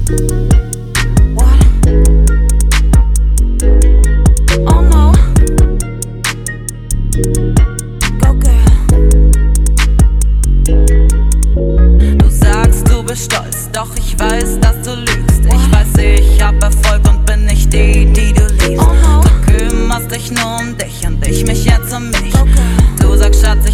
Stolz, doch ich weiß, dass du lügst. Ich weiß, ich hab Erfolg und bin nicht die, die du liebst. Du kümmerst dich nur um dich und ich mich jetzt um mich. Du sagst, Schatz,